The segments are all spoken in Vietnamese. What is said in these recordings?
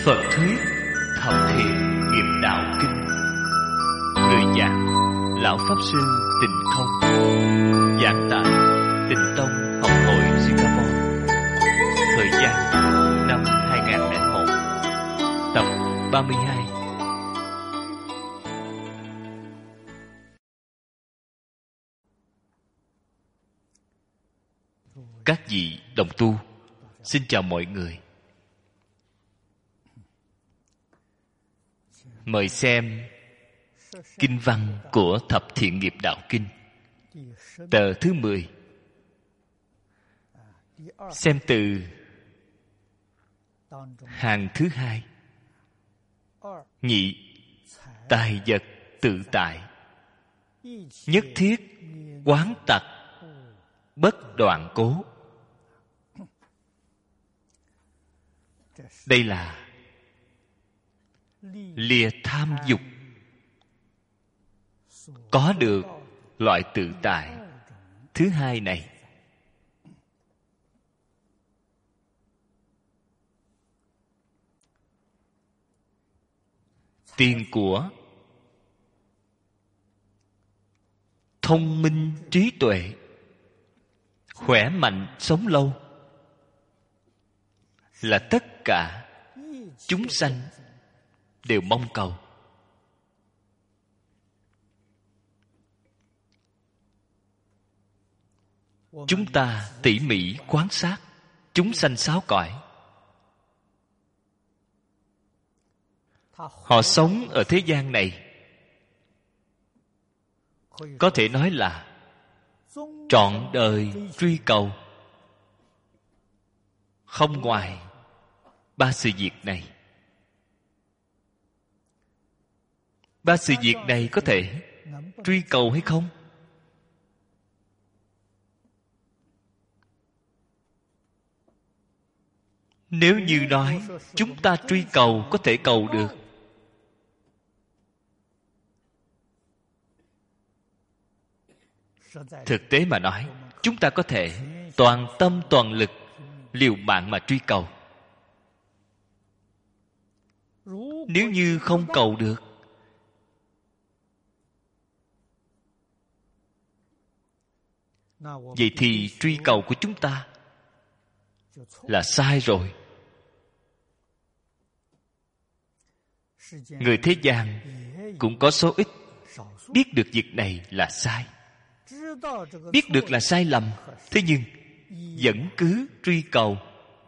Phật thuyết Thập Thiện Nghiệp Đạo Kinh. Người giảng Lão Pháp Sư Tịnh Không. Giảng tại Tịnh Tông Học hội Singapore. Thời gian năm 2001. Tập 32. Các vị đồng tu, xin chào mọi người. Mời xem kinh văn của Thập Thiện Nghiệp Đạo Kinh, tờ thứ 10. Xem từ hàng thứ 2. Nhị, tài vật tự tại, nhất thiết quán tặc bất đoạn cố. Đây là lìa tham dục, có được loại tự tại thứ hai này. Tiền của, thông minh trí tuệ, khỏe mạnh sống lâu là tất cả chúng sanh đều mong cầu. Chúng ta tỉ mỉ quan sát chúng sanh sáu cõi. Họ sống ở thế gian này, có thể nói là trọn đời truy cầu, không ngoài ba sự việc này. Ba sự việc này có thể truy cầu hay không? Nếu như nói chúng ta truy cầu có thể cầu được, thực tế mà nói, chúng ta có thể toàn tâm toàn lực liều mạng mà truy cầu. Nếu như không cầu được, vậy thì truy cầu của chúng ta là sai rồi. Người thế gian cũng có số ít biết được việc này là sai, biết được là sai lầm, thế nhưng vẫn cứ truy cầu,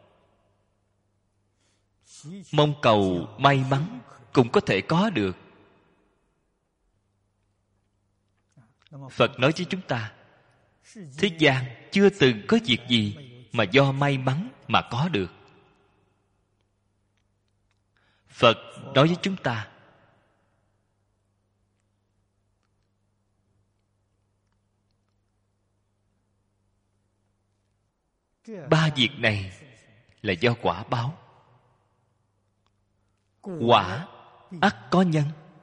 mong cầu may mắn cũng có thể có được. Phật nói với chúng ta, thế gian chưa từng có việc gì mà do may mắn mà có được. Phật nói với chúng ta, ba việc này là do quả báo. Quả ắt có nhân.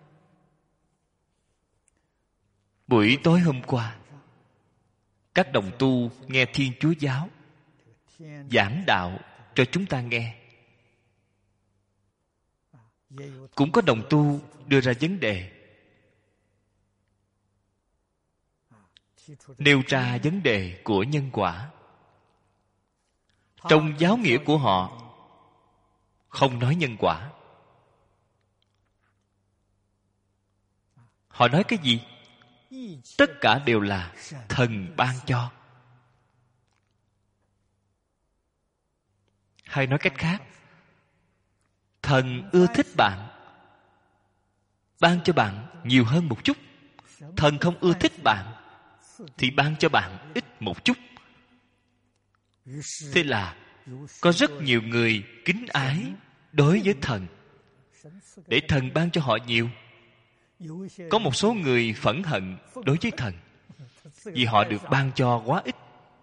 Buổi tối hôm qua, các đồng tu nghe Thiên Chúa Giáo giảng đạo cho chúng ta nghe. Cũng có đồng tu đưa ra vấn đề, nêu ra vấn đề của nhân quả. Trong giáo nghĩa của họ không nói nhân quả. Họ nói cái gì? Tất cả đều là thần ban cho. Hay nói cách khác, thần ưa thích bạn, ban cho bạn nhiều hơn một chút. Thần không ưa thích bạn thì ban cho bạn ít một chút. Thế là có rất nhiều người kính ái đối với thần, để thần ban cho họ nhiều. Có một số người phẫn hận đối với thần vì họ được ban cho quá ít.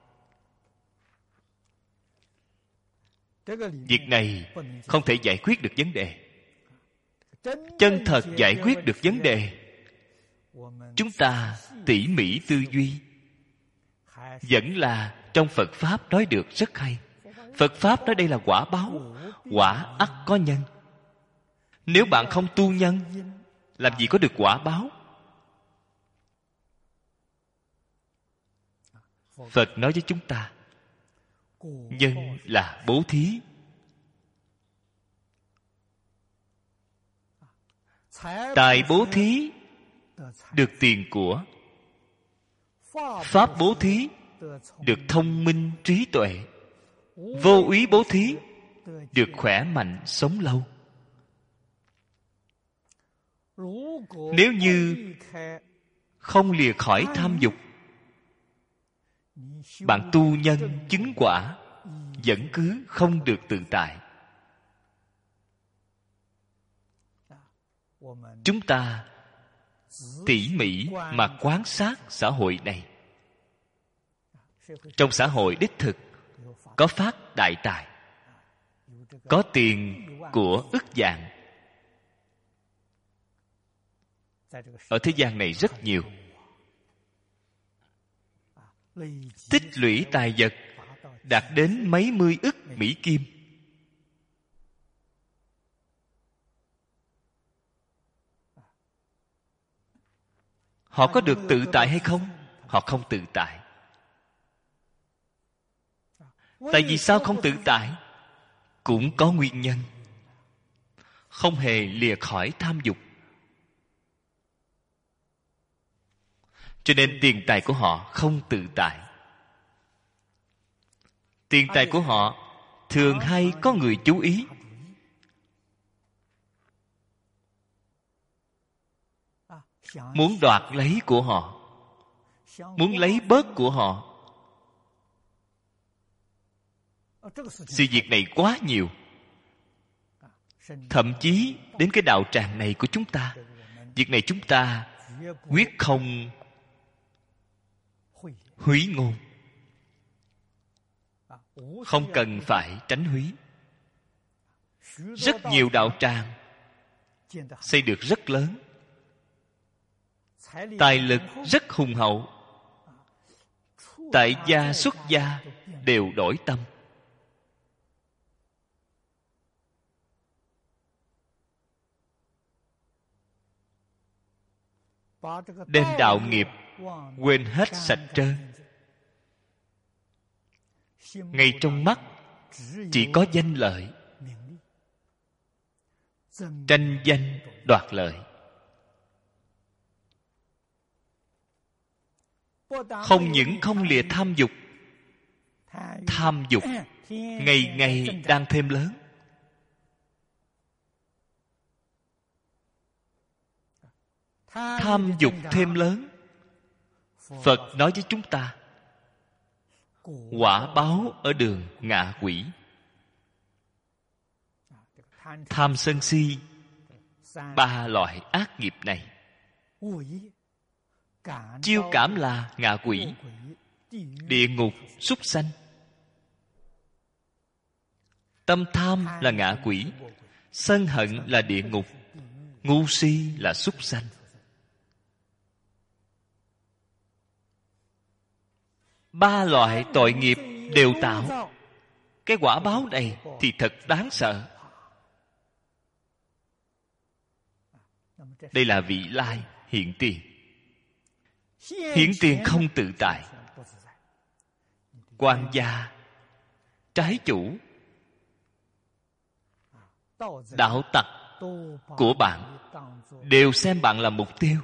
Việc này không thể giải quyết được vấn đề. Chân thật giải quyết được vấn đề, chúng ta tỉ mỉ tư duy, vẫn là trong Phật Pháp nói được rất hay. Phật Pháp nói đây là quả báo, quả ắt có nhân. Nếu bạn không tu nhân, làm gì có được quả báo? Phật nói với chúng ta, nhân là bố thí. Tài bố thí được tiền của, pháp bố thí được thông minh trí tuệ, vô úy bố thí được khỏe mạnh sống lâu. Nếu như không lìa khỏi tham dục, bạn tu nhân chứng quả vẫn cứ không được tự tại. Chúng ta tỉ mỉ mà quan sát xã hội này. Trong xã hội đích thực có phát đại tài, có tiền của ức vạn. Ở thế gian này rất nhiều. Tích lũy tài vật đạt đến mấy mươi ức Mỹ Kim. Họ có được tự tại hay không? Họ không tự tại. Tại vì sao không tự tại? Cũng có nguyên nhân. Không hề lìa khỏi tham dục. Cho nên tiền tài của họ không tự tại. Tiền tài của họ thường hay có người chú ý. Muốn đoạt lấy của họ, muốn lấy bớt của họ. Sự việc này quá nhiều. Thậm chí đến cái đạo tràng này của chúng ta, việc này chúng ta quyết không húy ngôn. Không cần phải tránh húy. Rất nhiều đạo tràng xây được rất lớn, tài lực rất hùng hậu, tại gia xuất gia đều đổi tâm. Đem đạo nghiệp quên hết sạch trơn. Ngay trong mắt chỉ có danh lợi, tranh danh đoạt lợi. Không những không lìa tham dục, tham dục ngày ngày đang thêm lớn. Tham dục thêm lớn. Phật nói với chúng ta, quả báo ở đường ngạ quỷ. Tham sân si, ba loại ác nghiệp này chiêu cảm là ngạ quỷ, địa ngục, súc sanh. Tâm tham là ngạ quỷ, sân hận là địa ngục, ngu si là súc sanh. Ba loại tội nghiệp đều tạo. Cái quả báo này thì thật đáng sợ. Đây là vị lai hiện tiền. Hiện tiền không tự tại. Quan gia, trái chủ, đạo tặc của bạn đều xem bạn là mục tiêu,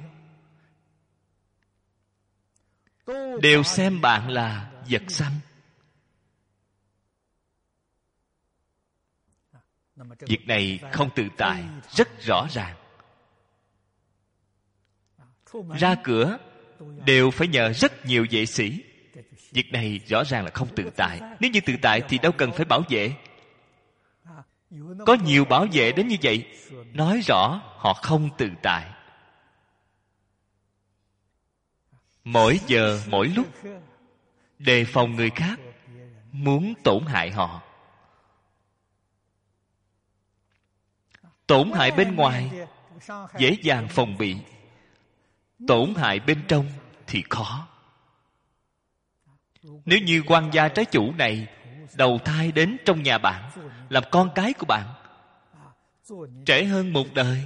đều xem bạn là vật săn. Việc này không tự tại rất rõ ràng. Ra cửa đều phải nhờ rất nhiều vệ sĩ. Việc này rõ ràng là không tự tại. Nếu như tự tại thì đâu cần phải bảo vệ. Có nhiều bảo vệ đến như vậy, nói rõ họ không tự tại. Mỗi giờ mỗi lúc đề phòng người khác muốn tổn hại họ. Tổn hại bên ngoài dễ dàng phòng bị, tổn hại bên trong thì khó. Nếu như quan gia trái chủ này đầu thai đến trong nhà bạn, làm con cái của bạn, trễ hơn một đời,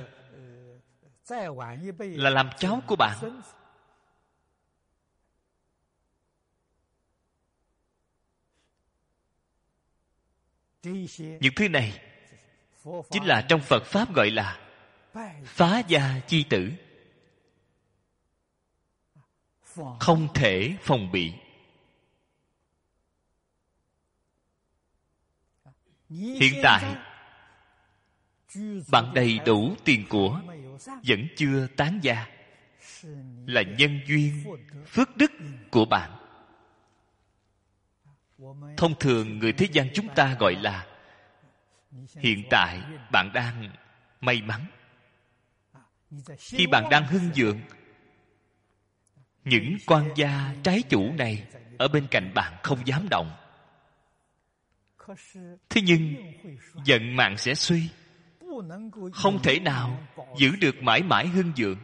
là làm cháu của bạn. Những thứ này chính là trong Phật Pháp gọi là phá gia chi tử, không thể phòng bị. Hiện tại bạn đầy đủ tiền của, vẫn chưa tán gia, là nhân duyên phước đức của bạn. Thông thường người thế gian chúng ta gọi là hiện tại bạn đang may mắn. Khi bạn đang hưng vượng, những quan gia trái chủ này ở bên cạnh bạn không dám động. Thế nhưng vận mạng sẽ suy, không thể nào giữ được mãi mãi hưng vượng.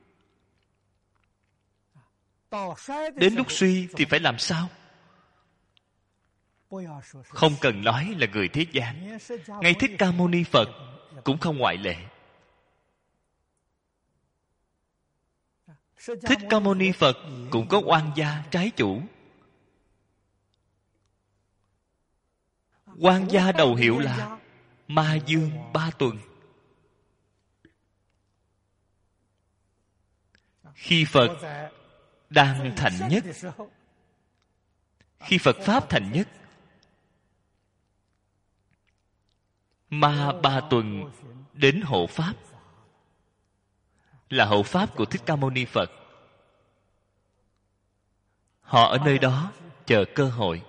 Đến lúc suy thì phải làm sao? Không cần nói là người thế gian, ngay Thích Ca Mâu Ni Phật cũng không ngoại lệ. Thích Ca Mâu Ni Phật cũng có oan gia trái chủ. Oan gia đầu hiệu là Ma Dương Ba Tuần. Khi Phật đang thành nhất, khi Phật Pháp thành nhất, Ma Ba Tuần đến hộ Pháp, là hộ Pháp của Thích Ca Mâu Ni Phật. Họ ở nơi đó chờ cơ hội.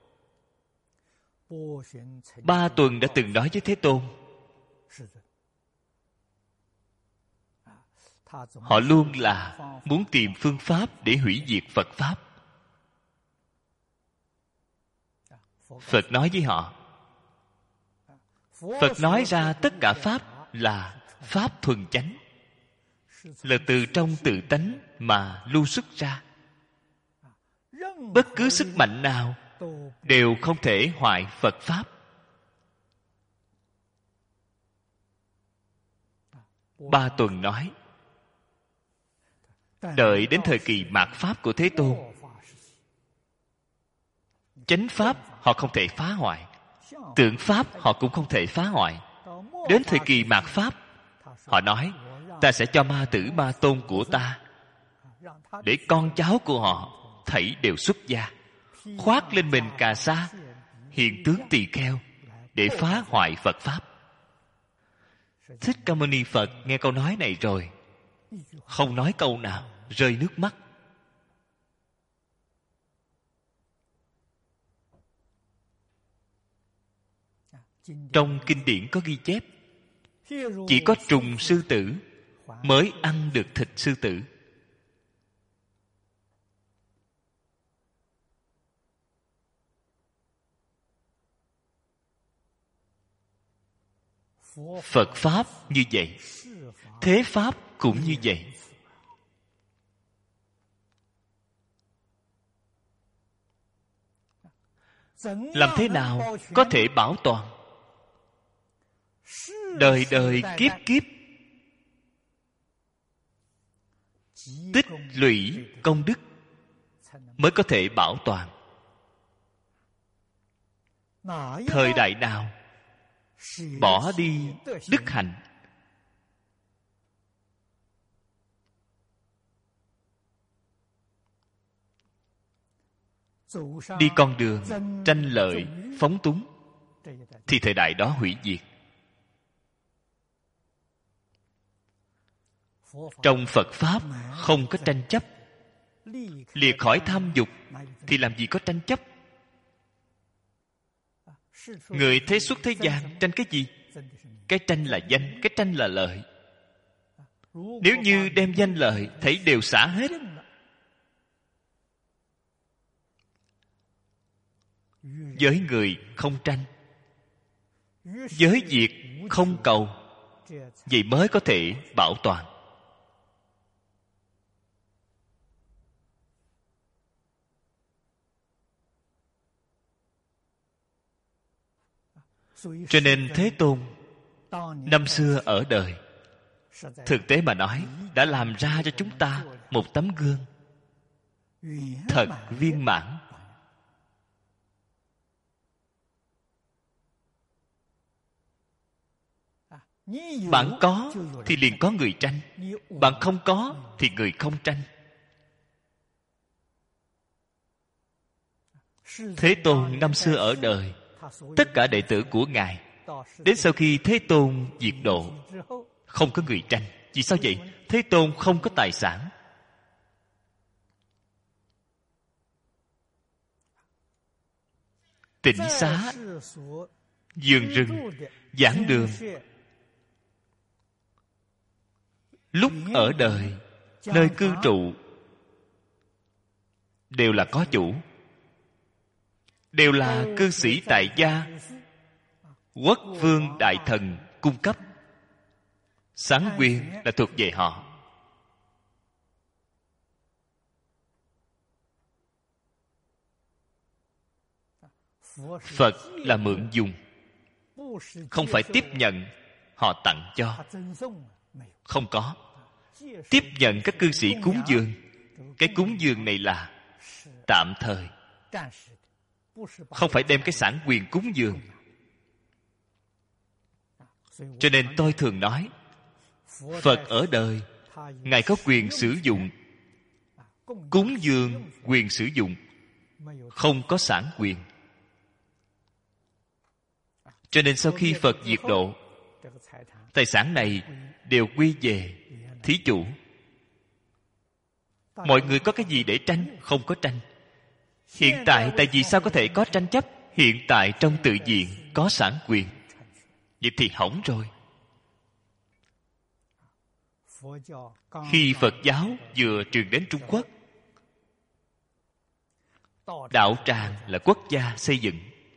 Ba Tuần đã từng nói với Thế Tôn, họ luôn là muốn tìm phương pháp để hủy diệt Phật Pháp. Phật nói với họ, Phật nói ra tất cả Pháp là Pháp thuần chánh, là từ trong tự tánh mà lưu xuất ra. Bất cứ sức mạnh nào đều không thể hoại Phật Pháp. Ba Tuần nói, đợi đến thời kỳ mạt Pháp của Thế Tôn, chánh Pháp họ không thể phá hoại, tượng Pháp họ cũng không thể phá hoại. Đến thời kỳ mạt Pháp, họ nói, ta sẽ cho ma tử Ma Tôn của ta, để con cháu của họ thảy đều xuất gia, khoác lên mình cà sa, hiện tướng tỳ kheo, để phá hoại Phật Pháp. Thích Ca Mâu Ni Phật nghe câu nói này rồi, không nói câu nào, rơi nước mắt. Trong kinh điển có ghi chép, chỉ có trùng sư tử mới ăn được thịt sư tử. Phật Pháp như vậy, thế Pháp cũng như vậy. Làm thế nào có thể bảo toàn? Đời đời kiếp kiếp tích lũy công đức mới có thể bảo toàn. Thời đại nào bỏ đi đức hạnh, đi con đường tranh lợi phóng túng, thì thời đại đó hủy diệt. Trong Phật Pháp không có tranh chấp. Liệt khỏi tham dục thì làm gì có tranh chấp. Người thế xuất thế gian tranh cái gì? Cái tranh là danh, cái tranh là lợi. Nếu như đem danh lợi thấy đều xả hết, với người không tranh, với việc không cầu, vậy mới có thể bảo toàn. Cho nên Thế Tôn năm xưa ở đời, thực tế mà nói, đã làm ra cho chúng ta một tấm gương thật viên mãn. Bạn có thì liền có người tranh, bạn không có thì người không tranh. Thế Tôn năm xưa ở đời, tất cả đệ tử của Ngài, đến sau khi Thế Tôn diệt độ, không có người tranh. Vì sao vậy? Thế Tôn không có tài sản. Tịnh xá, vườn rừng, giảng đường, lúc ở đời, nơi cư trụ, đều là có chủ, đều là cư sĩ tại gia, quốc vương đại thần cung cấp. Sáng quyền là thuộc về họ. Phật là mượn dùng, không phải tiếp nhận họ tặng cho. Không có. Tiếp nhận các cư sĩ cúng dường, cái cúng dường này là tạm thời, không phải đem cái sản quyền cúng dường. Cho nên tôi thường nói, Phật ở đời, Ngài có quyền sử dụng, cúng dường quyền sử dụng, không có sản quyền. Cho nên sau khi Phật diệt độ, tài sản này đều quy về thí chủ. Mọi người có cái gì để tranh? Không có tranh. Hiện tại tại vì sao có thể có tranh chấp? Hiện tại trong tự diện có sản quyền. Vậy thì hỏng rồi. Khi Phật giáo vừa truyền đến Trung Quốc, đạo tràng là quốc gia xây dựng,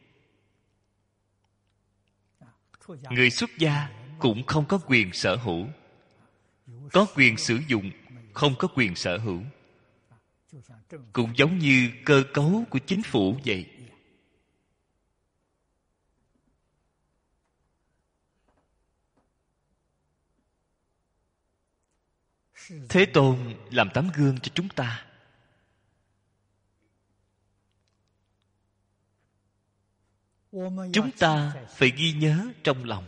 người xuất gia cũng không có quyền sở hữu. Có quyền sử dụng, không có quyền sở hữu. Cũng giống như cơ cấu của chính phủ vậy. Thế Tôn làm tấm gương cho chúng ta. Chúng ta phải ghi nhớ trong lòng.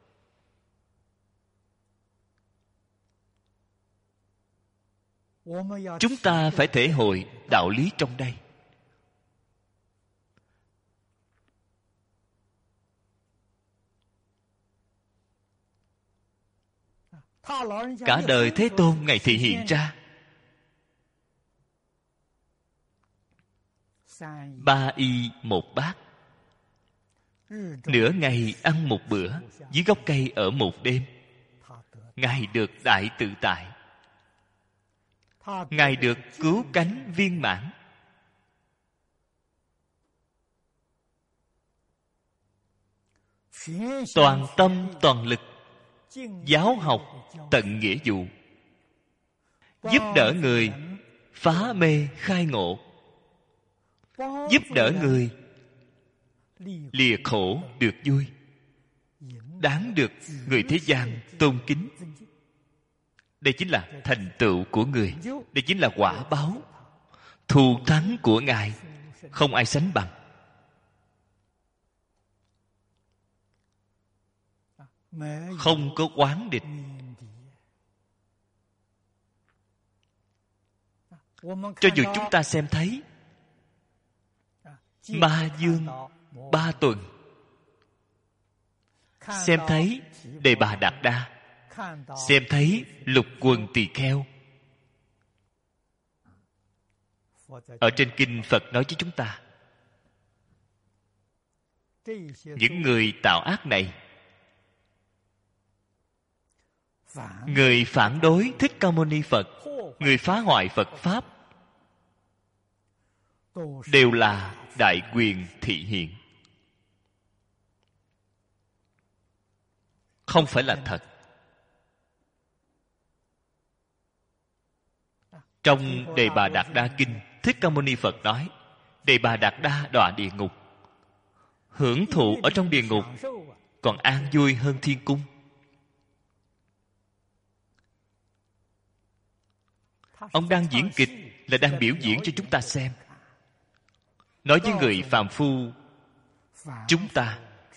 Chúng ta phải thể hội đạo lý trong đây. Cả đời Thế Tôn Ngài thị hiện ra 3 y 1 bát, nửa ngày ăn một bữa, dưới gốc cây ở một đêm. Ngài được đại tự tại, Ngài được cứu cánh viên mãn. Toàn tâm toàn lực giáo học tận nghĩa vụ, giúp đỡ người phá mê khai ngộ, giúp đỡ người lìa khổ được vui, đáng được người thế gian tôn kính. Đây chính là thành tựu của người, đây chính là quả báo thù thắng của Ngài, không ai sánh bằng. Không có oán địch. Cho dù chúng ta xem thấy Ma Dương 3 tuần, xem thấy Đề Bà Đạt Đa, xem thấy Lục Quần Tỳ Kheo, ở trên kinh Phật nói với chúng ta, những người tạo ác này, người phản đối Thích Ca Mâu Ni Phật, người phá hoại Phật Pháp, đều là đại quyền thị hiện, không phải là thật. Trong Đề Bà Đạt Đa Kinh, Thích Ca Mâu Ni Phật nói, Đề Bà Đạt Đa đọa địa ngục, hưởng thụ ở trong địa ngục còn an vui hơn thiên cung. Ông đang diễn kịch, là đang biểu diễn cho chúng ta xem. Nói với người phàm phu chúng ta,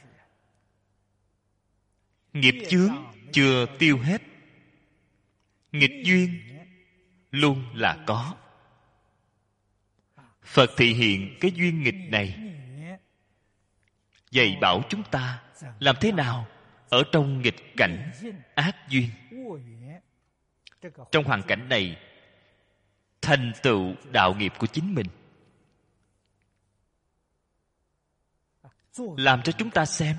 nghiệp chướng chưa tiêu hết, nghịch duyên luôn là có. Phật thị hiện cái duyên nghịch này, dạy bảo chúng ta làm thế nào ở trong nghịch cảnh ác duyên, trong hoàn cảnh này thành tựu đạo nghiệp của chính mình. Làm cho chúng ta xem.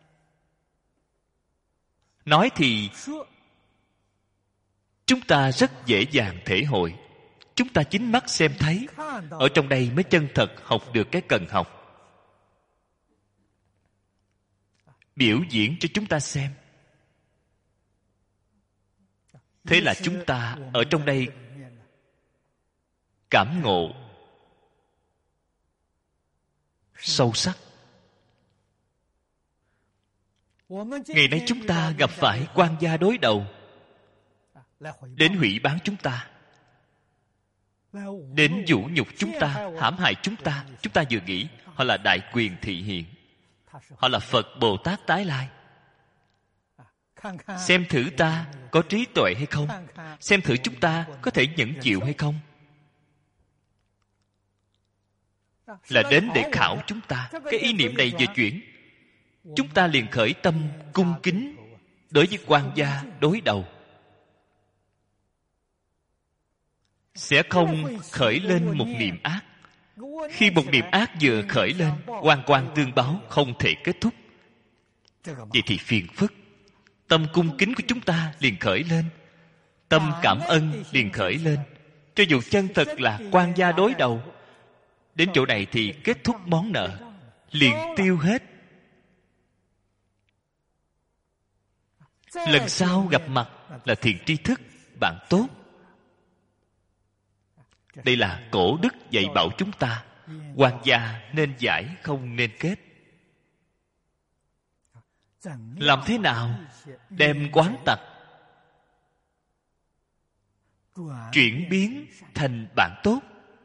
Nói thì chúng ta rất dễ dàng thể hội. Chúng ta chính mắt xem thấy, ở trong đây mới chân thật học được cái cần học. Biểu diễn cho chúng ta xem. Thế là chúng ta ở trong đây cảm ngộ sâu sắc. Ngày nay chúng ta gặp phải quan gia đối đầu, đến hủy báng chúng ta, đến vũ nhục chúng ta, hãm hại chúng ta. Chúng ta vừa nghĩ họ là đại quyền thị hiện, họ là Phật Bồ Tát tái lai. Xem thử ta có trí tuệ hay không, xem thử chúng ta có thể nhẫn chịu hay không. Là đến để khảo chúng ta. Cái ý niệm này vừa chuyển, chúng ta liền khởi tâm cung kính đối với quan gia đối đầu, sẽ không khởi lên một niệm ác. Khi một niệm ác vừa khởi lên, oan quan tương báo không thể kết thúc. Vậy thì phiền phức. Tâm cung kính của chúng ta liền khởi lên, tâm cảm ơn liền khởi lên. Cho dù chân thật là quan gia đối đầu, đến chỗ này thì kết thúc món nợ, liền tiêu hết. Lần sau gặp mặt là thiện tri thức, bạn tốt. Đây là cổ đức dạy bảo chúng ta. Quan gia nên giải, không nên kết. Làm thế nào đem quán tật chuyển biến thành bạn tốt?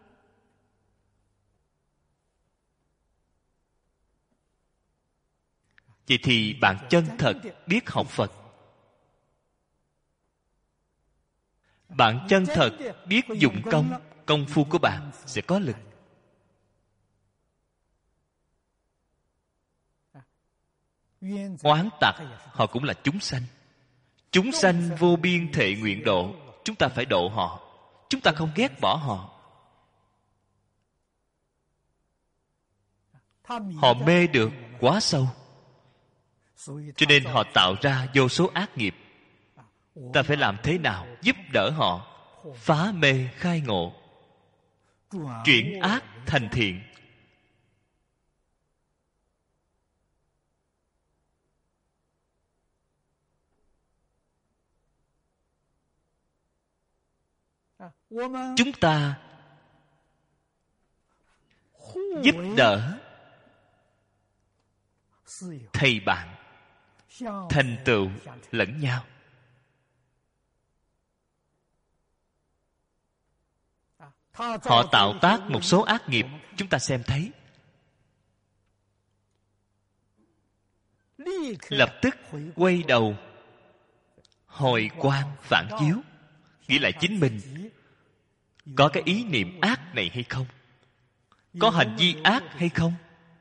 Vậy thì bạn chân thật biết học Phật, bạn chân thật biết dụng công, công phu của bạn sẽ có lực. Oán tặc họ cũng là chúng sanh. Chúng sanh vô biên thệ nguyện độ, chúng ta phải độ họ. Chúng ta không ghét bỏ họ. Họ mê được quá sâu, cho nên họ tạo ra vô số ác nghiệp. Ta phải làm thế nào giúp đỡ họ phá mê khai ngộ, chuyển ác thành thiện. Chúng ta giúp đỡ thầy bạn, thành tựu lẫn nhau. Họ tạo tác một số ác nghiệp, chúng ta xem thấy, lập tức quay đầu hồi quan phản chiếu, nghĩ lại chính mình có cái ý niệm ác này hay không, có hành vi ác hay không.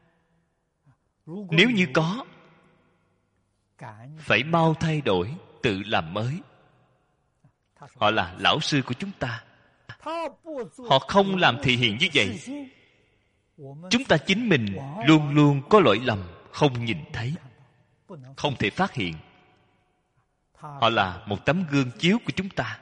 Nếu như có, phải mau thay đổi, tự làm mới. Họ là lão sư của chúng ta. Họ không làm thị hiện như vậy, chúng ta chính mình luôn luôn có lỗi lầm, không nhìn thấy, không thể phát hiện. Họ là một tấm gương chiếu của chúng ta.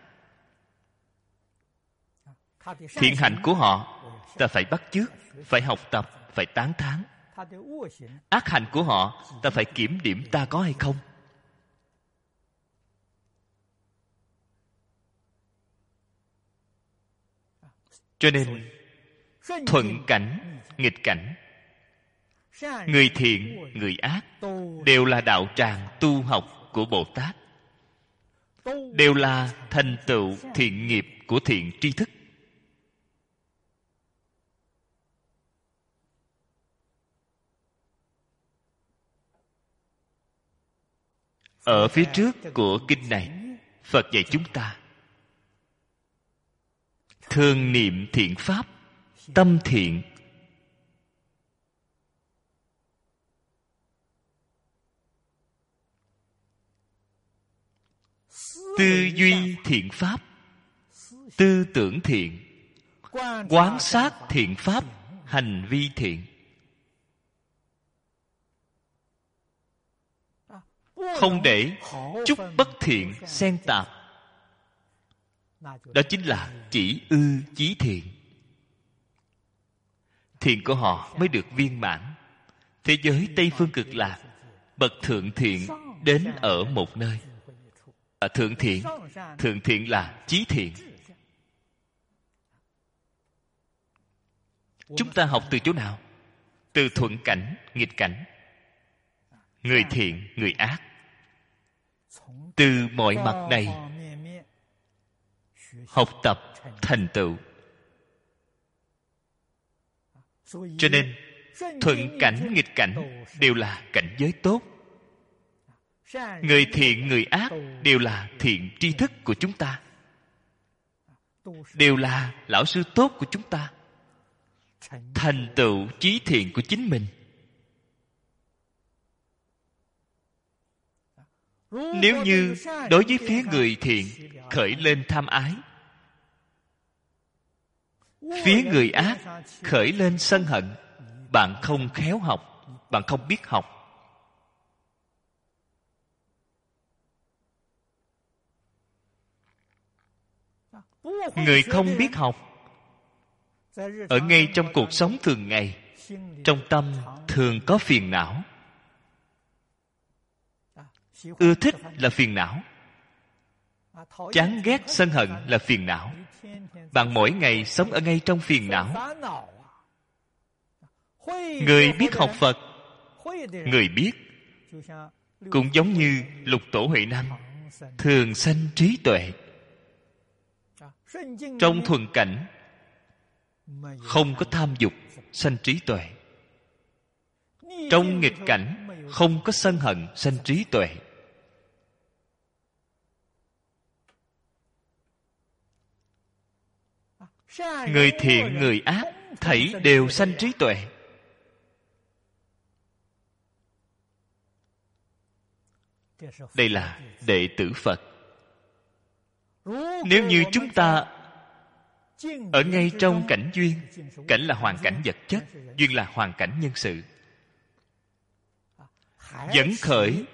Thiện hạnh của họ ta phải bắt chước, phải học tập, phải tán thán. Ác hạnh của họ ta phải kiểm điểm ta có hay không. Cho nên thuận cảnh, nghịch cảnh, người thiện, người ác đều là đạo tràng tu học của Bồ Tát. đều là thành tựu thiện nghiệp của thiện tri thức. Ở phía trước của kinh này, Phật dạy chúng ta thường niệm thiện pháp, tâm thiện, tư duy thiện pháp, tư tưởng thiện, quán sát thiện pháp, hành vi thiện. Không để chút bất thiện xen tạp. Đó chính là chỉ ư chí thiện. Thiện của họ mới được viên mãn. Thế giới Tây Phương Cực Lạc, bậc thượng thiện đến ở một nơi. Thượng thiện là chí thiện. Chúng ta học từ chỗ nào? Từ thuận cảnh, nghịch cảnh, người thiện, người ác. Từ mọi mặt này học tập thành tựu. Cho nên thuận cảnh, nghịch cảnh đều là cảnh giới tốt. Người thiện, người ác đều là thiện tri thức của chúng ta, đều là lão sư tốt của chúng ta, thành tựu chí thiện của chính mình. Nếu như đối với phía người thiện khởi lên tham ái, phía người ác khởi lên sân hận, bạn không khéo học, bạn không biết học. Người không biết học, ở ngay trong cuộc sống thường ngày, trong tâm thường có phiền não. Ưa thích là phiền não, chán ghét sân hận là phiền não. Bạn mỗi ngày sống ở ngay trong phiền não. Người biết học Phật, người biết, cũng giống như Lục Tổ Huệ Năng, thường sanh trí tuệ. Trong thuần cảnh không có tham dục, sanh trí tuệ. Trong nghịch cảnh không có sân hận, sanh trí tuệ. Người thiện, người ác thảy đều sanh trí tuệ. Đây là đệ tử Phật. Nếu như chúng ta ở ngay trong cảnh duyên, cảnh là hoàn cảnh vật chất, duyên là hoàn cảnh nhân sự, vẫn khởi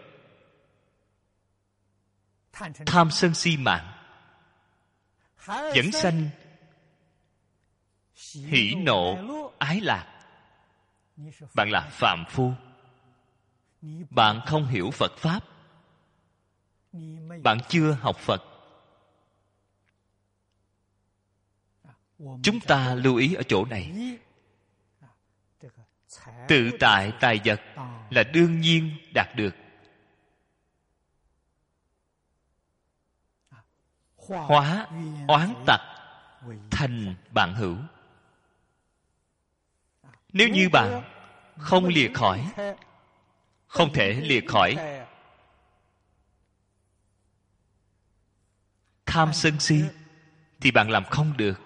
tham sân si mạng, vẫn sanh hỉ nộ ái lạc, bạn là phàm phu. Bạn không hiểu Phật Pháp, bạn chưa học Phật. Chúng ta lưu ý ở chỗ này. Tự tại tài vật là đương nhiên đạt được. Hóa oán tặc thành bạn hữu. Nếu như bạn không lìa khỏi, không thể lìa khỏi tham sân si, thì bạn làm không được.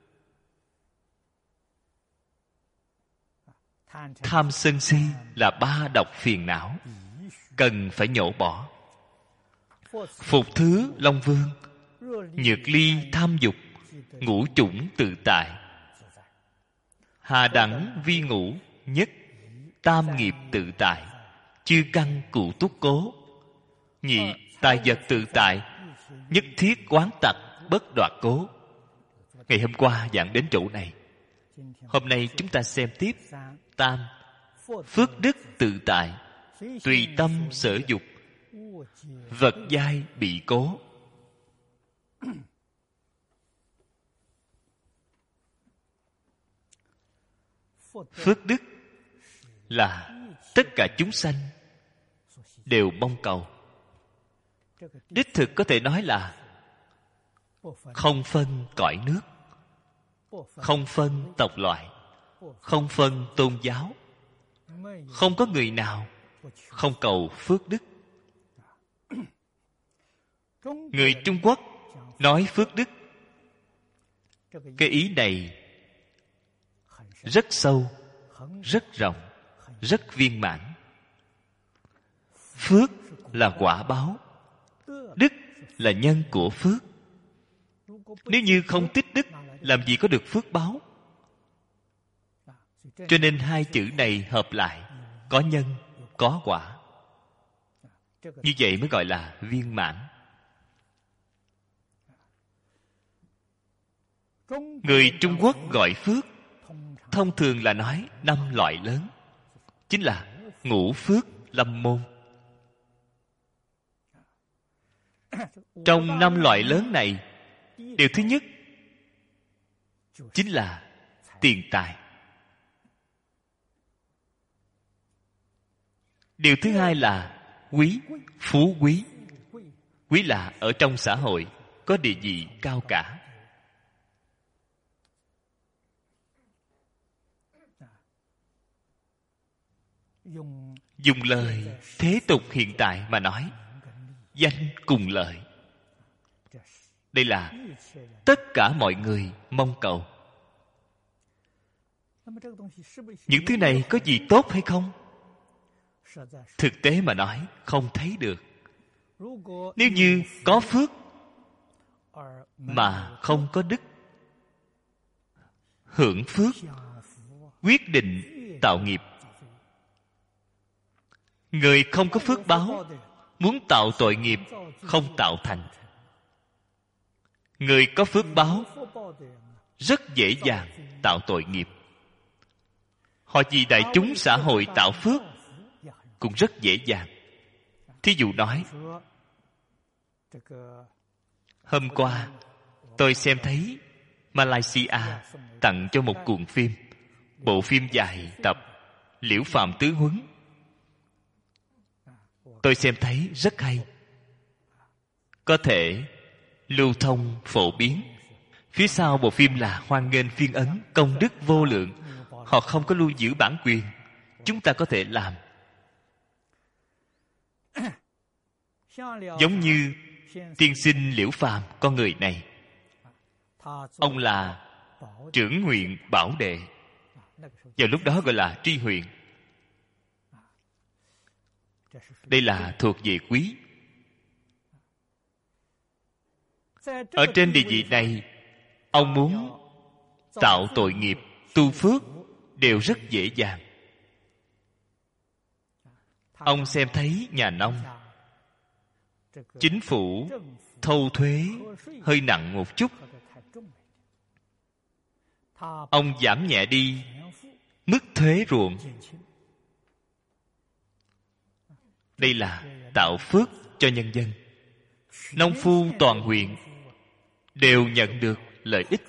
Tham sân si là ba độc phiền não, cần phải nhổ bỏ. Phục thứ Long Vương, nhược ly tham dục, ngũ chủng tự tại. Hà đẳng vi ngũ, nhất tam nghiệp tự tại. Chư căn cụ túc cố, nhị tài vật tự tại. Nhất thiết quán tặc bất đoạt cố. Ngày hôm qua giảng đến chỗ này. Hôm nay chúng ta xem tiếp tam, phước đức tự tại, tùy tâm sở dục, vật giai bị cố. Phước đức là tất cả chúng sanh đều mong cầu. đích thực có thể nói là không phân cõi nước, không phân tộc loại, không phân tôn giáo. Không có người nào không cầu phước đức. Người Trung Quốc nói phước đức, cái ý này rất sâu, rất rộng, rất viên mãn. Phước là quả báo, đức là nhân của phước. Nếu như không tích đức, làm gì có được phước báo? Cho nên hai chữ này hợp lại, có nhân, có quả. Như vậy mới gọi là viên mãn. Người Trung Quốc gọi phước thông thường là nói 5 loại lớn, chính là ngũ phước lâm môn. Trong 5 loại lớn này, điều thứ nhất chính là tiền tài. Điều thứ hai là quý, phú quý. Quý là ở trong xã hội có địa vị cao cả. Dùng lời thế tục hiện tại mà nói, danh cùng lợi. Đây là tất cả mọi người mong cầu. Những thứ này có gì tốt hay không? Thực tế mà nói, không thấy được. Nếu như có phước mà không có đức, hưởng phước quyết định tạo nghiệp. Người không có phước báo, muốn tạo tội nghiệp không tạo thành. Người có phước báo rất dễ dàng tạo tội nghiệp. Họ vì đại chúng xã hội tạo phước cũng rất dễ dàng. Thí dụ nói, hôm qua tôi xem thấy Malaysia tặng cho một cuộn phim, bộ phim dài tập Liễu Phàm Tứ Huấn. Tôi xem thấy rất hay, có thể lưu thông phổ biến. Phía sau bộ phim là hoan nghênh phiên ấn, công đức vô lượng. Họ không có lưu giữ bản quyền, chúng ta có thể làm. Giống như tiên sinh Liễu Phàm, con người này, ông là trưởng huyện Bảo Đệ, vào lúc đó gọi là tri huyện. Đây là thuộc về quý. Ở trên địa vị này, ông muốn tạo tội nghiệp, tu phước đều rất dễ dàng. Ông xem thấy nhà nông, chính phủ thâu thuế hơi nặng một chút, ông giảm nhẹ đi mức thuế ruộng. Đây là tạo phước cho nhân dân. Nông phu toàn huyện đều nhận được lợi ích.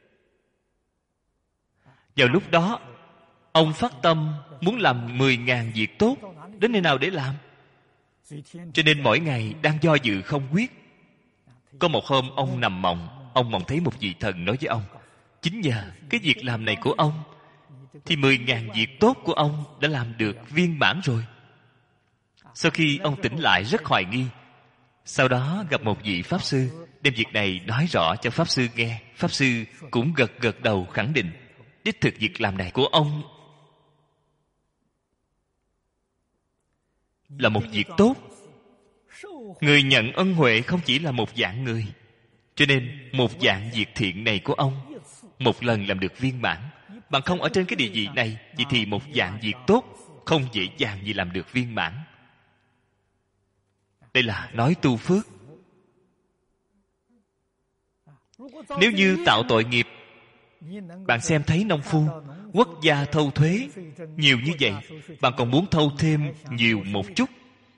Vào lúc đó, ông phát tâm muốn làm 10.000 việc tốt. Đến nơi nào để làm? Cho nên mỗi ngày đang do dự không quyết. Có một hôm ông nằm mộng, ông mộng thấy một vị thần nói với ông, chính nhờ cái việc làm này của ông thì 10.000 việc tốt của ông đã làm được viên mãn rồi. Sau khi ông tỉnh lại rất hoài nghi. Sau đó gặp một vị Pháp Sư, đem việc này nói rõ cho Pháp Sư nghe. Pháp Sư cũng gật gật đầu khẳng định, đích thực việc làm này của ông là một việc tốt. Người nhận ân huệ không chỉ là một dạng người. Cho nên một dạng việc thiện này của ông một lần làm được viên mãn. Bằng không ở trên cái địa vị này, vậy thì một dạng việc tốt không dễ dàng gì làm được viên mãn. Đây là nói tu phước. Nếu như tạo tội nghiệp, bạn xem thấy nông phu, quốc gia thâu thuế nhiều như vậy, bạn còn muốn thâu thêm nhiều một chút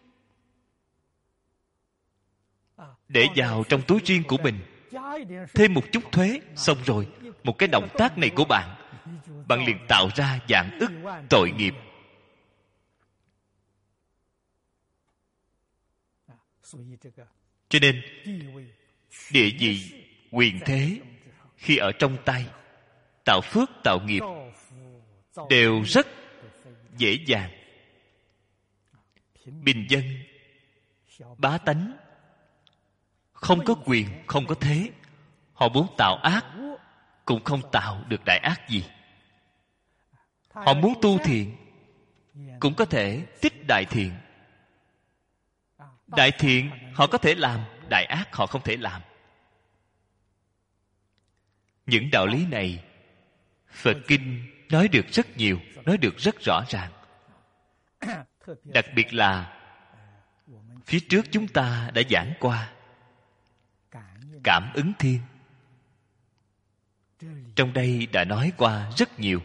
để vào trong túi riêng của mình, thêm một chút thuế, xong rồi một cái động tác này của bạn, bạn liền tạo ra vạn ức tội nghiệp. Cho nên địa vị, quyền thế khi ở trong tay, tạo phước tạo nghiệp đều rất dễ dàng. Bình dân, bá tánh không có quyền, không có thế. Họ muốn tạo ác cũng không tạo được đại ác gì. Họ muốn tu thiện cũng có thể tích đại thiện. Đại thiện họ có thể làm, đại ác họ không thể làm. Những đạo lý này Phật Kinh nói được rất nhiều, nói được rất rõ ràng. Đặc biệt là phía trước chúng ta đã giảng qua cảm ứng thiên. Trong đây đã nói qua rất nhiều.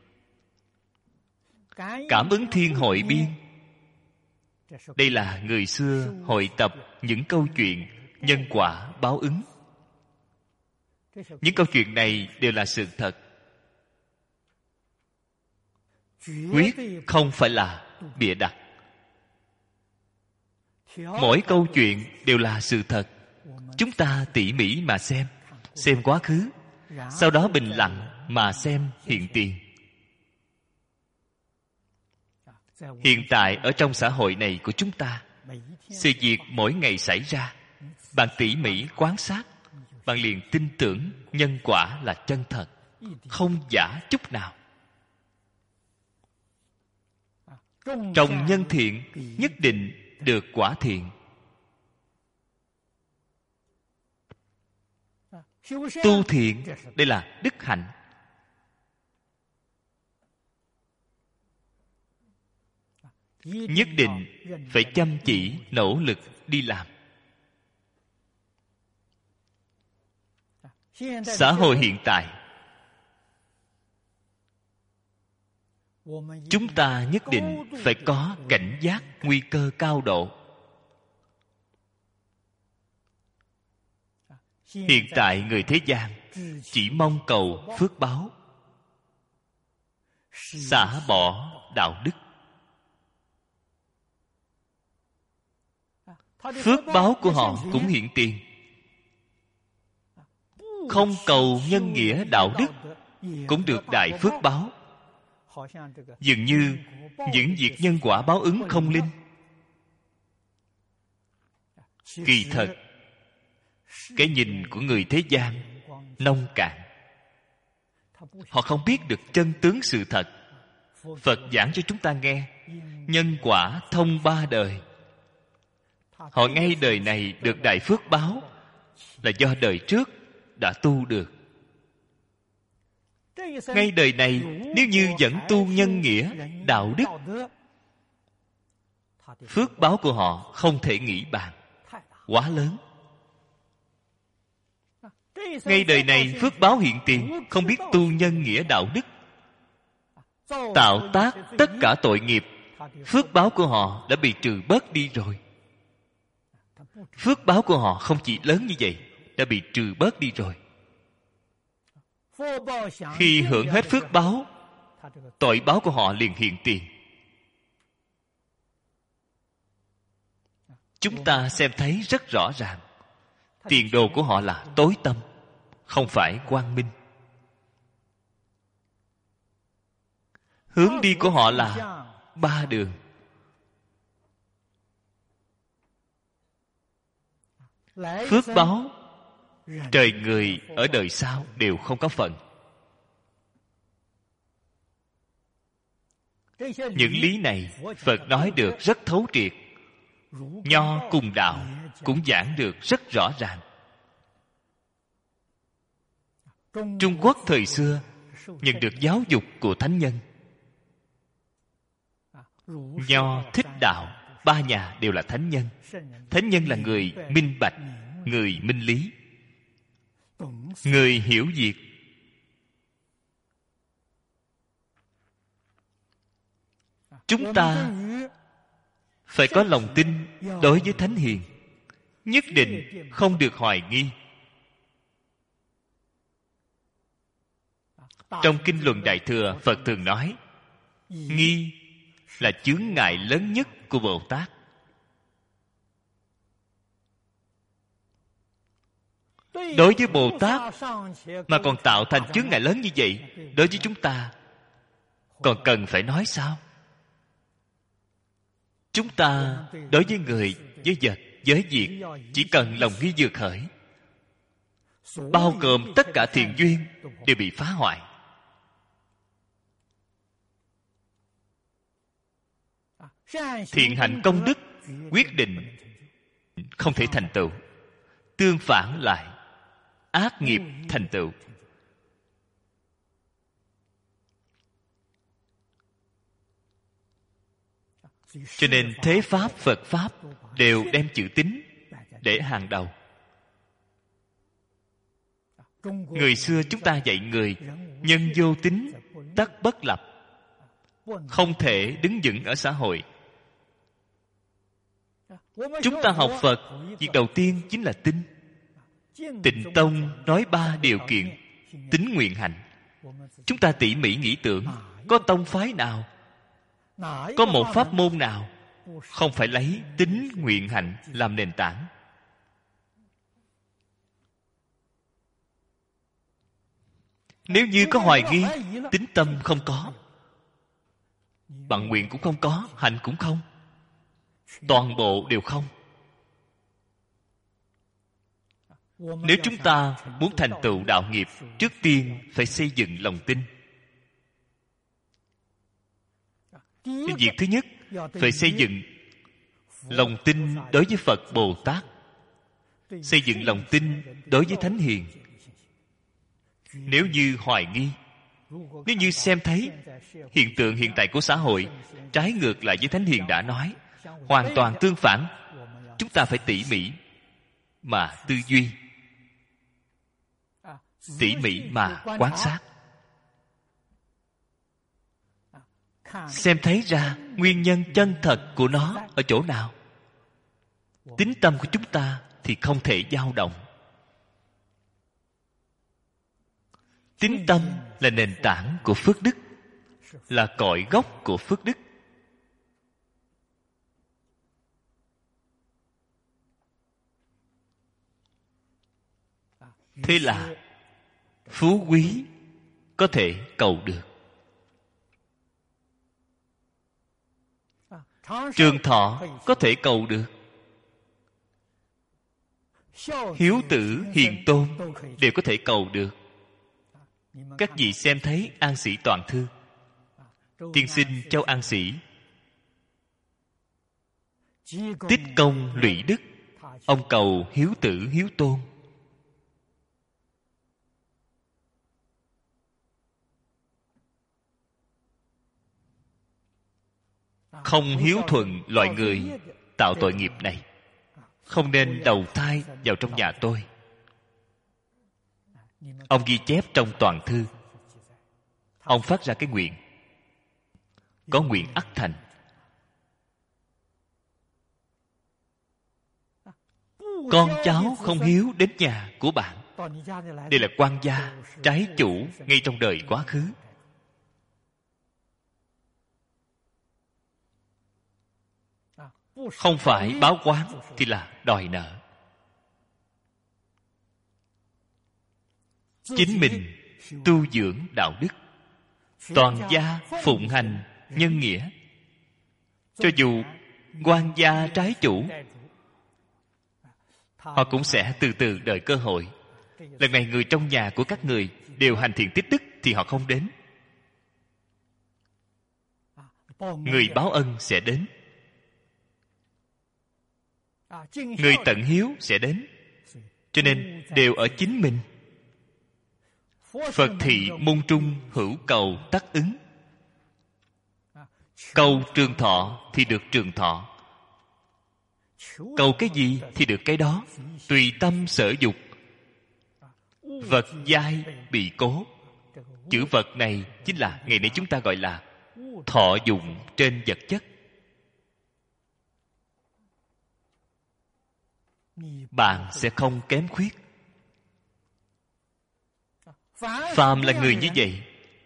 Cảm ứng thiên hội biên, đây là người xưa hội tập những câu chuyện nhân quả báo ứng. Những câu chuyện này đều là sự thật, quyết không phải là bịa đặt. Mỗi câu chuyện đều là sự thật. Chúng ta tỉ mỉ mà xem quá khứ, sau đó bình lặng mà xem hiện tiền. Hiện tại ở trong xã hội này của chúng ta, sự việc mỗi ngày xảy ra, bạn tỉ mỉ quan sát, bạn liền tin tưởng nhân quả là chân thật, không giả chút nào. Trồng nhân thiện nhất định được quả thiện. Tu thiện, đây là đức hạnh. Nhất định phải chăm chỉ nỗ lực đi làm. Xã hội hiện tại, chúng ta nhất định phải có cảnh giác nguy cơ cao độ. Hiện tại người thế gian chỉ mong cầu phước báo, xả bỏ đạo đức. Phước báo của họ cũng hiện tiền, không cầu nhân nghĩa đạo đức cũng được đại phước báo. Dường như những việc nhân quả báo ứng không linh. Kỳ thật, cái nhìn của người thế gian nông cạn. Họ không biết được chân tướng sự thật. Phật giảng cho chúng ta nghe, nhân quả thông ba đời. Họ ngay đời này được đại phước báo là do đời trước đã tu được. Ngay đời này nếu như vẫn tu nhân nghĩa đạo đức, phước báo của họ không thể nghĩ bàn, quá lớn. Ngay đời này phước báo hiện tiền, không biết tu nhân nghĩa đạo đức, tạo tác tất cả tội nghiệp, phước báo của họ đã bị trừ bớt đi rồi. Phước báo của họ không chỉ lớn như vậy, đã bị trừ bớt đi rồi. Khi hưởng hết phước báo, tội báo của họ liền hiện tiền. Chúng ta xem thấy rất rõ ràng, tiền đồ của họ là tối tăm, không phải quang minh. Hướng đi của họ là ba đường. Phước báo trời người ở đời sau đều không có phần. Những lý này Phật nói được rất thấu triệt. Nho cùng đạo cũng giảng được rất rõ ràng. Trung Quốc thời xưa nhận được giáo dục của thánh nhân. Nho, Thích đạo, ba nhà đều là thánh nhân. Thánh nhân là người minh bạch, người minh lý, người hiểu việc. Chúng ta phải có lòng tin đối với thánh hiền, nhất định không được hoài nghi. Trong Kinh Luận Đại Thừa, Phật thường nói, nghi là chướng ngại lớn nhất của Bồ Tát. Đối với Bồ Tát mà còn tạo thành chướng ngại lớn như vậy, đối với chúng ta còn cần phải nói sao? Chúng ta đối với người, với vật, với việc, chỉ cần lòng nghi vừa khởi, bao gồm tất cả thiện duyên đều bị phá hoại. Thiện hạnh công đức quyết định không thể thành tựu, tương phản lại ác nghiệp thành tựu. Cho nên thế pháp, Phật pháp đều đem chữ tín để hàng đầu. Người xưa chúng ta dạy người, nhân vô tín tất bất lập, không thể đứng vững ở xã hội. Chúng ta học Phật, việc đầu tiên chính là tin. Tịnh Tông nói 3 điều kiện tín nguyện hành. Chúng ta tỉ mỉ nghĩ tưởng, có tông phái nào, có một pháp môn nào không phải lấy tín nguyện hạnh làm nền tảng. Nếu như có hoài nghi, tín tâm không có, bằng nguyện cũng không có, hạnh cũng không, toàn bộ đều không. Nếu chúng ta muốn thành tựu đạo nghiệp, trước tiên phải xây dựng lòng tin. Việc thứ nhất, phải xây dựng lòng tin đối với Phật Bồ Tát, xây dựng lòng tin đối với Thánh Hiền. Nếu như hoài nghi, nếu như xem thấy hiện tượng hiện tại của xã hội trái ngược lại với Thánh Hiền đã nói, hoàn toàn tương phản, chúng ta phải tỉ mỉ mà tư duy, tỉ mỉ mà quan sát, xem thấy ra nguyên nhân chân thật của nó ở chỗ nào. Tín tâm của chúng ta thì không thể dao động. Tín tâm là nền tảng của phước đức, là cội gốc của phước đức. Thế là phú quý có thể cầu được, trường thọ có thể cầu được, hiếu tử hiền tôn đều có thể cầu được. Các vị xem thấy An Sĩ Toàn Thư, tiên sinh Châu An Sĩ tích công lũy đức, ông cầu hiếu tử hiếu tôn. Không hiếu thuận loài người tạo tội nghiệp này, không nên đầu thai vào trong nhà tôi. Ông ghi chép trong toàn thư. Ông phát ra cái nguyện, có nguyện ắt thành. Con cháu không hiếu đến nhà của bạn, đây là quan gia, trái chủ ngay trong đời quá khứ. Không phải báo oán thì là đòi nợ. Chính mình tu dưỡng đạo đức, toàn gia phụng hành nhân nghĩa. Cho dù quan gia trái chủ, họ cũng sẽ từ từ đợi cơ hội. Lần này người trong nhà của các người đều hành thiện tích đức thì họ không đến, người báo ân sẽ đến, người tận hiếu sẽ đến. Cho nên đều ở chính mình. Phật thị môn trung hữu cầu tắc ứng. Cầu trường thọ thì được trường thọ, cầu cái gì thì được cái đó, tùy tâm sở dục. Vật giai bị cố. Chữ vật này chính là ngày nay chúng ta gọi là thọ dụng trên vật chất. Bạn sẽ không kém khuyết. Phàm là người như vậy,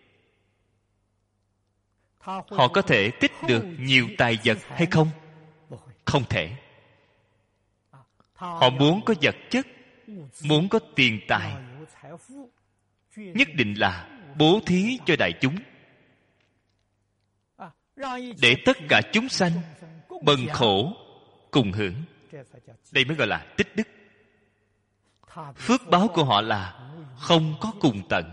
họ có thể tích được nhiều tài vật hay không? Không thể. Họ muốn có vật chất muốn có tiền tài, nhất định là bố thí cho đại chúng, để tất cả chúng sanh bần khổ cùng hưởng. Đây mới gọi là tích đức. Phước báo của họ là không có cùng tận.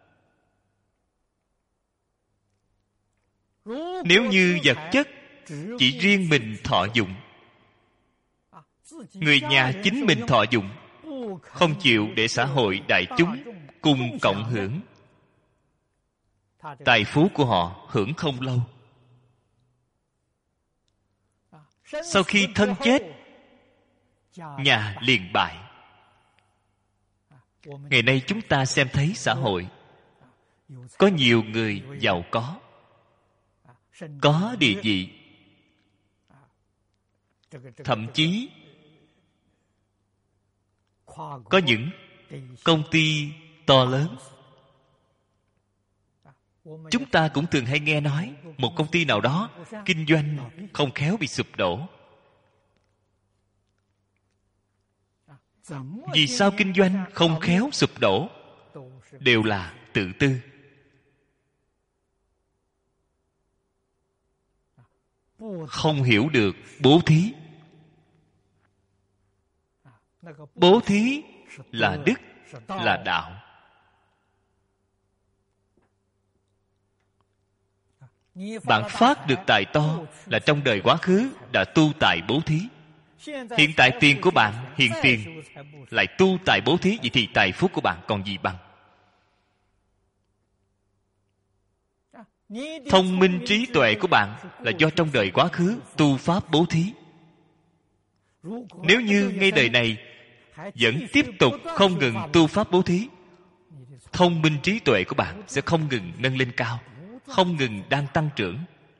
Nếu như vật chất chỉ riêng mình thọ dụng, người nhà chính mình thọ dụng, không chịu để xã hội đại chúng cùng cộng hưởng, tài phú của họ hưởng không lâu. Sau khi thân chết, nhà liền bại. Ngày nay chúng ta xem thấy xã hội có nhiều người giàu có địa vị, thậm chí có những công ty to lớn. Chúng ta cũng thường hay nghe nói một công ty nào đó kinh doanh không khéo bị sụp đổ. Vì sao kinh doanh không khéo sụp đổ? Đều là tự tư. Không hiểu được bố thí. Bố thí là đức, là đạo. Bạn phát được tài to là trong đời quá khứ đã tu tài bố thí. Hiện tại tiền của bạn hiện tiền, lại tu tài bố thí, vậy thì tài phúc của bạn còn gì bằng? Thông minh trí tuệ của bạn là do trong đời quá khứ tu pháp bố thí. Nếu như ngay đời này vẫn tiếp tục không ngừng tu pháp bố thí, thông minh trí tuệ của bạn sẽ không ngừng nâng lên cao, không ngừng đang tăng trưởng.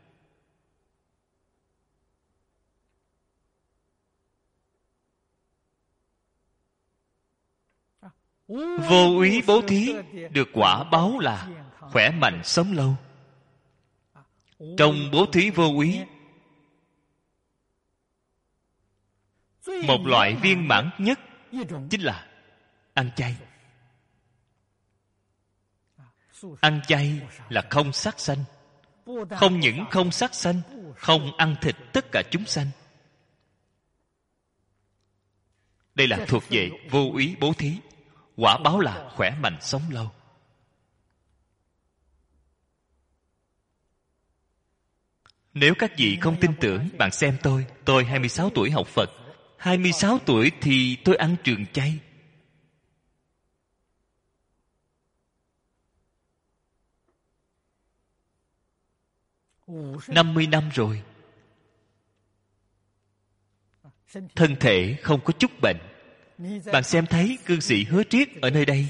Vô úy bố thí được quả báo là khỏe mạnh sống lâu. Trong bố thí vô úy, một loại viên mãn nhất chính là ăn chay. Ăn chay là không sát sanh. Không những không sát sanh, không ăn thịt tất cả chúng sanh. Đây là thuộc về vô úy bố thí. Quả báo là khỏe mạnh sống lâu. Nếu các vị không tin tưởng, bạn xem tôi 26 tuổi học Phật. 26 tuổi thì tôi ăn trường chay. 50 năm rồi. Thân thể không có chút bệnh. Bạn xem thấy cư sĩ Hứa Triết ở nơi đây.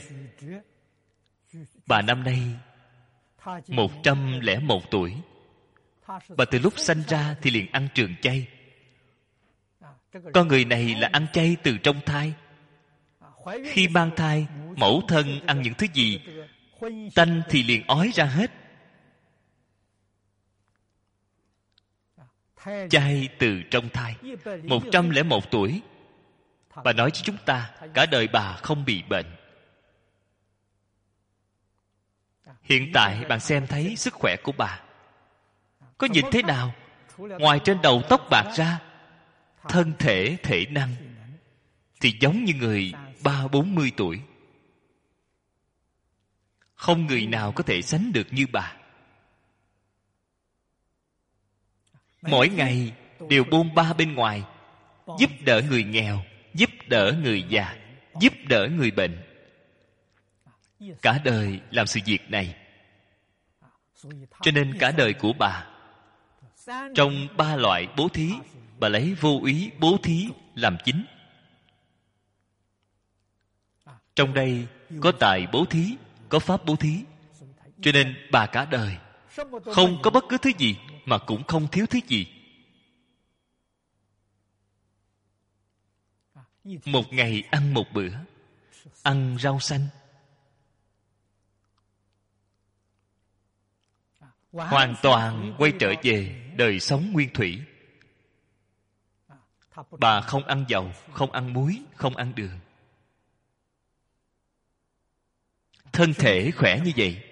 Bà năm nay 101 tuổi. Bà từ lúc sanh ra thì liền ăn trường chay. Con người này là ăn chay từ trong thai. Khi mang thai, mẫu thân ăn những thứ gì tanh thì liền ói ra hết. Chay từ trong thai. 101 tuổi. Bà nói với chúng ta cả đời bà không bị bệnh. Hiện tại bạn xem thấy sức khỏe của bà có nhìn thế nào? Ngoài trên đầu tóc bạc ra, thân thể thể năng thì giống như người 30-40 tuổi. Không người nào có thể sánh được như bà. Mỗi ngày đều bôn ba bên ngoài, giúp đỡ người nghèo, giúp đỡ người già, giúp đỡ người bệnh. Cả đời làm sự việc này. Cho nên cả đời của bà, trong 3 loại bố thí, bà lấy vô úy bố thí làm chính. Trong đây có tài bố thí, có pháp bố thí. Cho nên bà cả đời không có bất cứ thứ gì, mà cũng không thiếu thứ gì. Một ngày ăn một bữa, ăn rau xanh, hoàn toàn quay trở về đời sống nguyên thủy. Bà không ăn dầu, không ăn muối, không ăn đường. thân thể khỏe như vậy.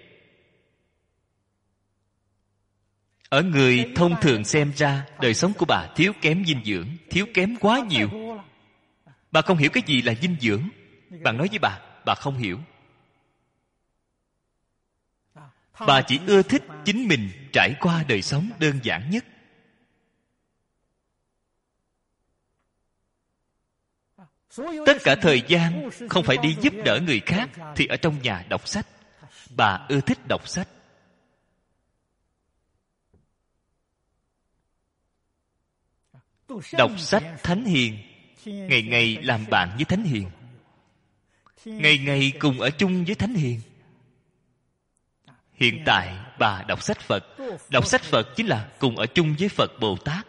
Ở người thông thường xem ra, đời sống của bà thiếu kém dinh dưỡng, thiếu kém quá nhiều. Bà không hiểu cái gì là dinh dưỡng. Bạn nói với bà không hiểu. Bà chỉ ưa thích chính mình trải qua đời sống đơn giản nhất. Tất cả thời gian không phải đi giúp đỡ người khác thì ở trong nhà đọc sách. Bà ưa thích đọc sách. Đọc sách Thánh Hiền, ngày ngày làm bạn với Thánh Hiền, ngày ngày cùng ở chung với Thánh Hiền. Hiện tại bà đọc sách Phật. Đọc sách Phật chính là cùng ở chung với Phật Bồ Tát,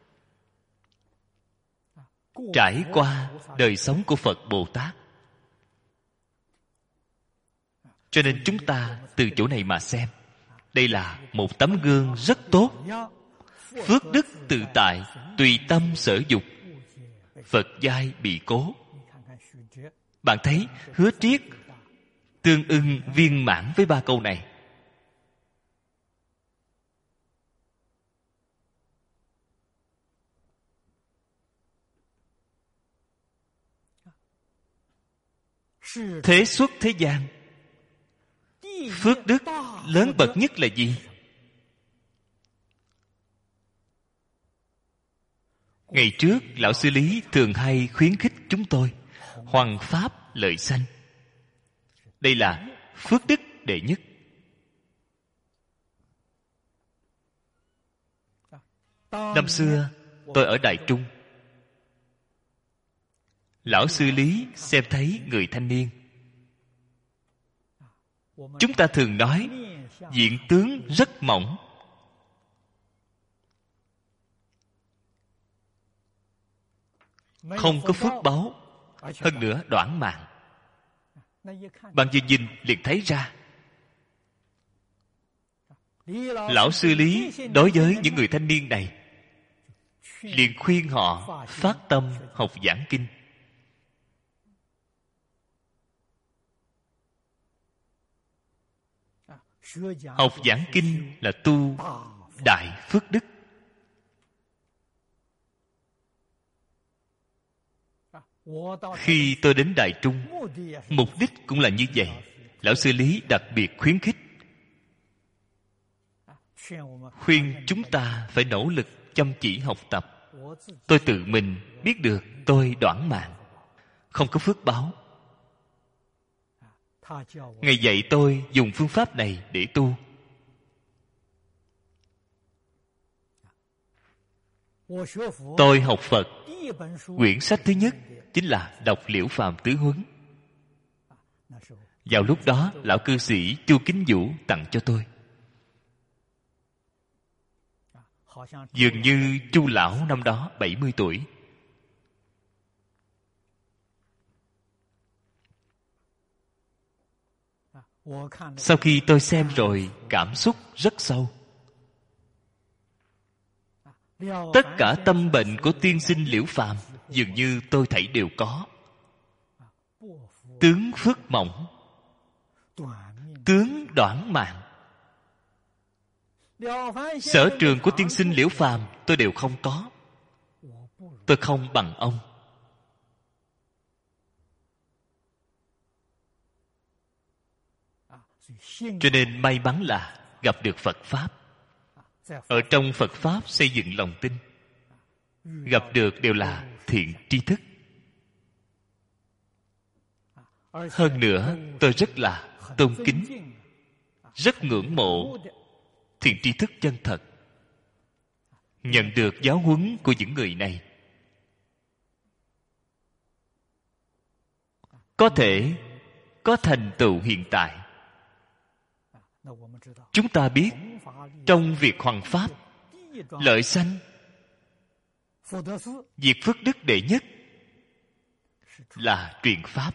trải qua đời sống của Phật Bồ Tát. Cho nên chúng ta từ chỗ này mà xem, đây là một tấm gương rất tốt. Phước đức tự tại, tùy tâm sở dục, Phật giai bị cố. Bạn thấy Hứa Triết tương ưng viên mãn với 3 câu này. Thế xuất thế gian, phước đức lớn bậc nhất là gì? Ngày trước Lão Sư Lý thường hay khuyến khích chúng tôi hoằng pháp lợi sanh. Đây là phước đức đệ nhất. Năm xưa tôi ở Đài Trung, Lão Sư Lý xem thấy người thanh niên. Chúng ta thường nói diện tướng rất mỏng, không có phước báu, hơn nữa đoản mạng. Bạn vừa nhìn liền thấy ra. Lão Sư Lý đối với những người thanh niên này liền khuyên họ phát tâm học giảng kinh. Học giảng kinh là tu đại phước đức. Khi tôi đến Đài Trung, mục đích cũng là như vậy. Lão Sư Lý đặc biệt khuyến khích, khuyên chúng ta phải nỗ lực chăm chỉ học tập. Tôi tự mình biết được tôi đoản mạng, không có phước báo. Ngài dạy tôi dùng phương pháp này để tu. Tôi học Phật, quyển sách thứ nhất chính là đọc Liễu Phàm Tứ Huấn. Vào lúc đó, lão cư sĩ Chu Kính Vũ tặng cho tôi. Dường như Chu lão năm đó 70 tuổi. Sau khi tôi xem rồi, cảm xúc rất sâu. Tất cả tâm bệnh của tiên sinh Liễu Phàm dường như tôi thấy đều có. Tướng phước mỏng, tướng đoản mạng. Sở trường của tiên sinh Liễu Phàm tôi đều không có. Tôi không bằng ông. Cho nên may mắn là gặp được Phật Pháp. Ở trong Phật Pháp xây dựng lòng tin, gặp được đều là thiện tri thức. Hơn nữa tôi rất là tôn kính, rất ngưỡng mộ thiện tri thức chân thật. Nhận được giáo huấn của những người này, có thể có thành tựu hiện tại. Chúng ta biết trong việc hoằng pháp lợi sanh, việc phước đức đệ nhất là truyền pháp.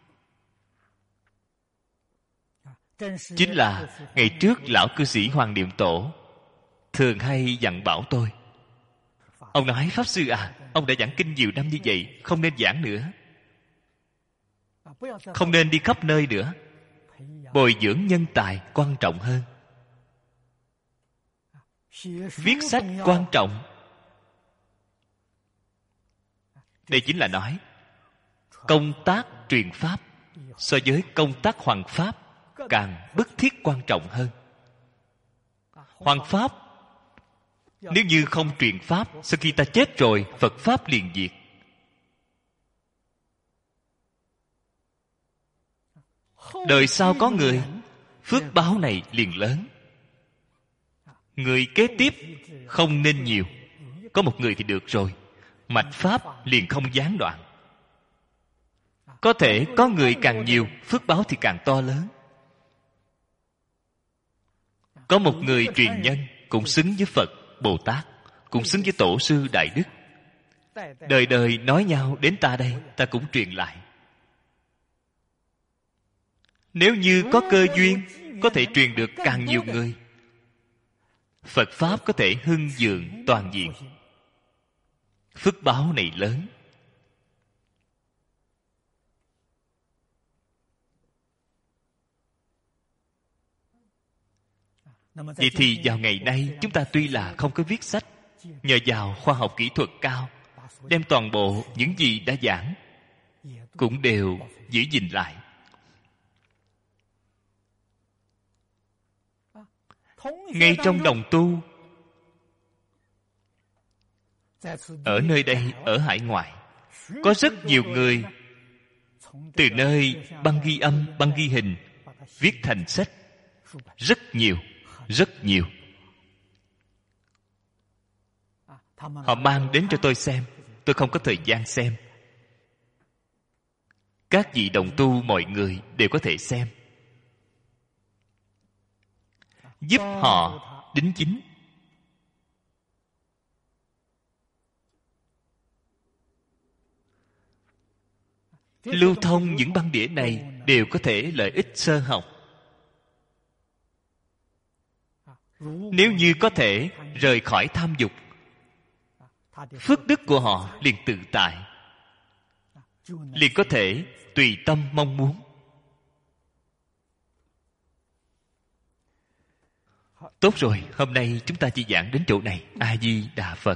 Chính là ngày trước lão cư sĩ Hoàng Niệm Tổ thường hay dặn bảo tôi. Ông nói: Pháp Sư à, ông đã giảng kinh nhiều năm như vậy, không nên giảng nữa, không nên đi khắp nơi nữa. bồi dưỡng nhân tài quan trọng hơn. Viết sách quan trọng. Đây chính là nói công tác truyền pháp so với công tác hoằng pháp càng bức thiết quan trọng hơn. Hoằng pháp, nếu như không truyền pháp, sau khi ta chết rồi, Phật pháp liền diệt. Đời sau có người, phước báo này liền lớn. Người kế tiếp không nên nhiều, có một người thì được rồi, mạch pháp liền không gián đoạn. Có thể có người càng nhiều, phước báo thì càng to lớn. Có một người truyền nhân cũng xứng với Phật, Bồ Tát, cũng xứng với Tổ sư Đại Đức. Đời đời nói nhau đến ta đây, ta cũng truyền lại. Nếu như có cơ duyên, có thể truyền được càng nhiều người, Phật pháp có thể hưng vượng toàn diện. Phước báo này lớn. Vậy thì vào ngày nay, chúng ta tuy là không có viết sách, nhờ vào khoa học kỹ thuật cao, đem toàn bộ những gì đã giảng cũng đều giữ gìn lại. Ngay trong đồng tu, ở nơi đây, ở hải ngoại, có rất nhiều người từ nơi băng ghi âm, băng ghi hình viết thành sách. Rất nhiều, rất nhiều. Họ mang đến cho tôi xem. Tôi không có thời gian xem. Các vị đồng tu mọi người đều có thể xem, giúp họ đính chính. Lưu thông những băng đĩa này đều có thể lợi ích sơ học. Nếu như có thể rời khỏi tham dục, phước đức của họ liền tự tại, liền có thể tùy tâm mong muốn. Tốt rồi, hôm nay chúng ta chỉ giảng đến chỗ này. A Di Đà Phật.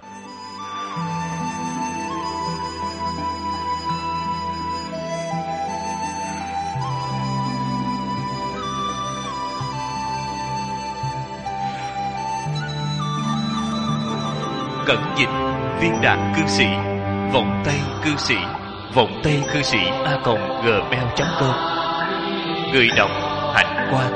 Cẩn dịch Viên Đạt Cư Sĩ, Vọng Tây Cư Sĩ, Vọng Tây Cư Sĩ @gmail.com. Người đọc Hạnh Quang.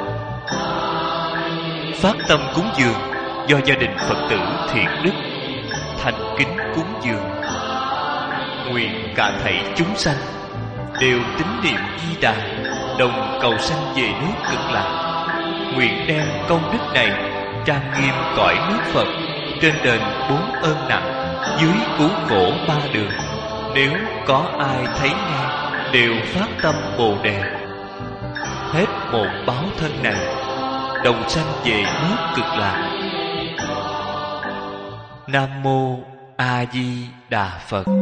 Phát tâm cúng dường do gia đình Phật tử Thiện Đức thành kính cúng dường. Nguyện cả thảy chúng sanh đều tín niệm Di Đà, đồng cầu sanh về nước Cực Lạc. Nguyện đem công đức này trang nghiêm cõi nước Phật, trên đền 4 ơn nặng, dưới cứu khổ 3 đường. Nếu có ai thấy nghe đều phát tâm Bồ Đề, hết một báo thân này đồng sanh về nước Cực Lạc. Nam mô A Di Đà Phật.